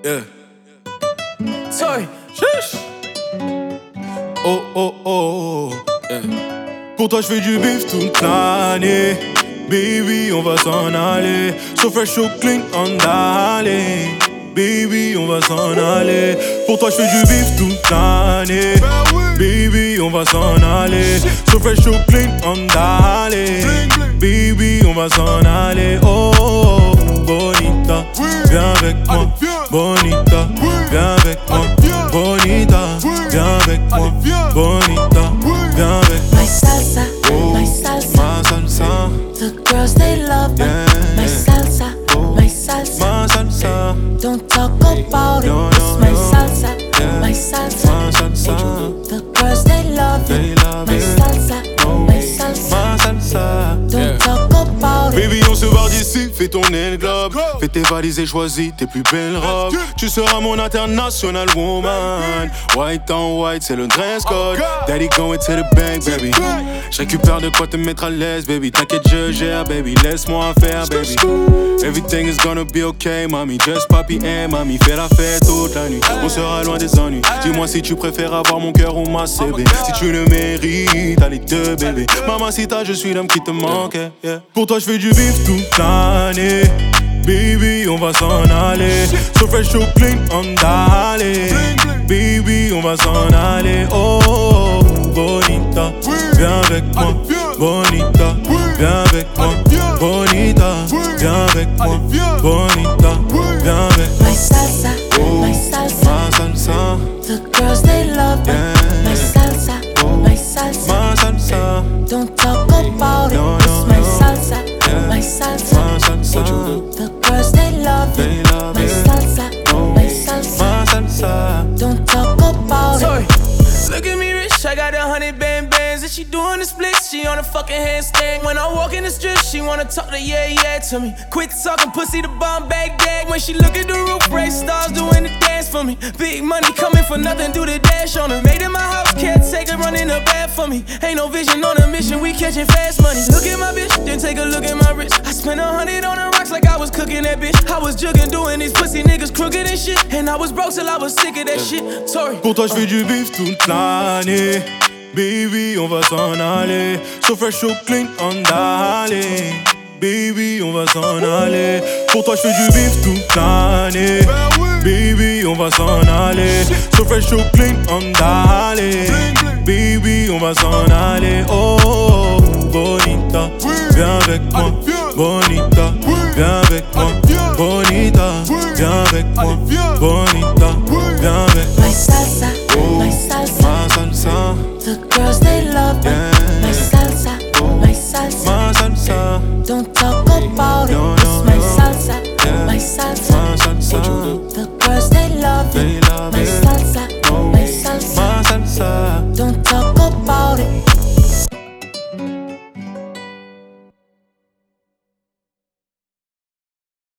Yeah. Sorry. Shush. Oh, oh, oh. Yeah. Pour toi, je fais du bif toute l'année. Baby, on va s'en aller. So fresh, so clean, on d'aller. Baby, on va s'en aller. Pour toi, je fais du bif toute l'année. Baby, on va s'en aller. So fresh, so clean, on d'aller. Baby, on va s'en aller. Oh, oh, oh, bonita, viens avec moi. Bonita, viens avec moi. Bonita, viens avec moi. Bonita, viens avec moi. My salsa, Oh, my salsa. ma salsa. The girls they love me. Yeah. My salsa, my salsa. Ma salsa. Don't talk about it. No, It's no, my no. salsa, Yeah. my salsa. Ma salsa. The girls they love They it. love My it. salsa, Oh, my salsa. ma salsa. Don't talk about it. Baby, on se barre d'ici, fais ton aile globe. Fais tes valises et choisis tes plus belles robes. Tu seras mon international woman. White on white, c'est le dress code. Daddy going to the bank, baby. Je récupère de quoi te mettre à l'aise, baby. T'inquiète, je gère, baby. Laisse-moi faire, baby. Everything is gonna be okay, mommy. Just papi et mamie. Fais la fête toute la nuit. On sera loin des ennuis. Dis-moi si tu préfères avoir mon cœur ou ma CB. Si tu le mérites, t'as les deux, bébé. Mamacita, je suis l'homme qui te manque. Yeah. Pour toi, je fais du bif toute l'année. Baby, on va s'en aller. So fresh, so clean, on d'aller. Baby, on va s'en aller. Oh, oh, oh, bonita, viens avec moi. Bonita, viens avec moi. Bonita, viens avec moi. Bonita, viens avec moi. My salsa, Oh, my salsa. ma salsa. The girls they love me. Yeah. My salsa, my salsa. Ma salsa. Don't talk about it. No, It's no, my no. salsa, Yeah. my salsa. Ma salsa. The girls they love They it. love My it. salsa, Oh, my salsa. ma salsa. Don't talk about it. Look at me rich, I got 100 bands and she doing the splits, she on a fucking handstand. When I walk in the strip, she wanna talk to yeah to me. Quit talking pussy, the bomb bag gag. When she look at the roof, race stars doing the dance for me. Big money coming for nothing, do the dash on her. Made in my house, can't take her running the bad for me. Ain't no vision on a mission, we catching fast money. Look at my bitch, then take a look at my wrist. I spent 100 on the rocks like I was cooking that bitch. I was jugging, doing these pussy niggas crooked and shit. And I was broke till I was sick of that shit. Sorry. Pour toi, je fais du bif toute l'année. Baby, on va s'en aller. So fresh, so clean, on d'aller. Baby, on va s'en aller. Pour toi, je fais du bif toute l'année. Baby, on va s'en aller. So fresh, so clean, on d'aller. Baby, on va s'en aller. Oh, oh, oh, bonita, viens avec moi. Bonita, viens avec moi. Bonita, viens avec moi. Bonita, viens avec moi. My salsa, Oh, my salsa. ma salsa. The girls they